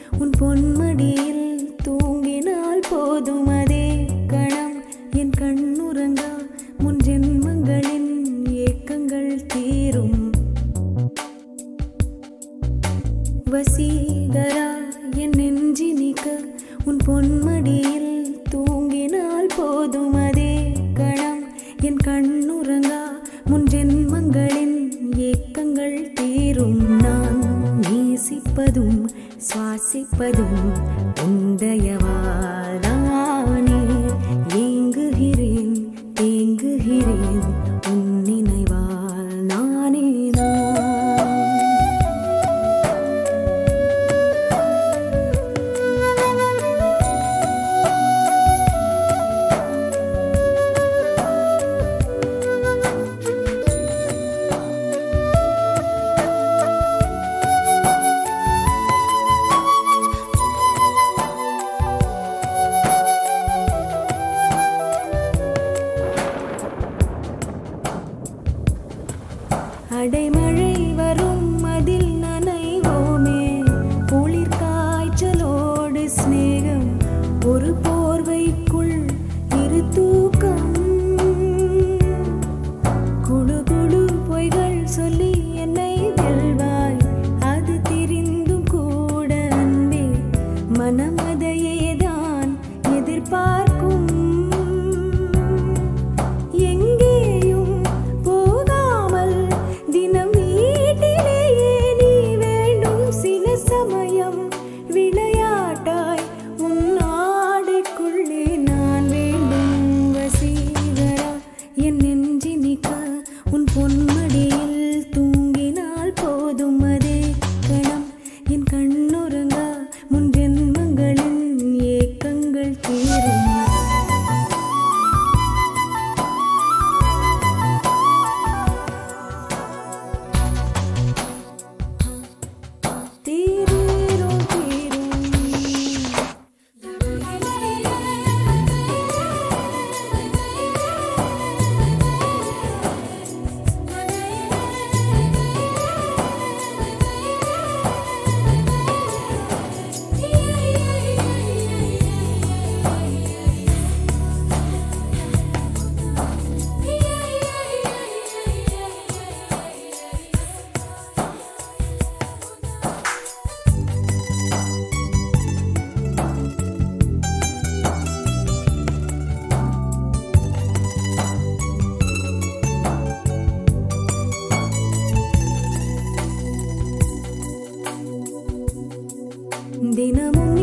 உன் பொன்மடியில் தூங்கினால் போதும் அதே கணம் என் கண்ணுறங்கா முன் ஜென்மங்களின் ஏக்கங்கள் தீரும். வசீகரா என் நெஞ்சினிக்க உன் பொன்மடியில் தூங்கினால் போதும் அதே கணம் என் கண்ணுறங்கா முன் ஜென்மங்களின் ஏக்கங்கள் தீரும். நான் நேசிப்பதும் சுவாசிப்பதும் உந்தயவாதானே. ஏங்குகிறேன் தேங்குகிறேன் உன் நினைவால் நானே நான். அடைமழை வரும் அதில் நனைவோமே. குளிர் காய்ச்சலோடு ஸ்நேகம் ஒரு போர்வைக்குள் இரு தூக்கம். குழு குழு பொய்கள் சொல்லி என்னை வெல்வாய். அது தெரிந்தும் கூட அன்பே மனம் அதையேதான் எதிர்பார்க்கும். விளையாட்டாய் உன் ஆடைக்குள்ளே நான் வேண்டும். வசீகரா என் நெஞ்சினிக்க உன் பொன்மடியில் தூங்கினால் போதும் அதே கணம் என் கண்ணுறங்கா முன் ஜென்மங்களின் ஏக்கங்கள் தீரும். தினமும்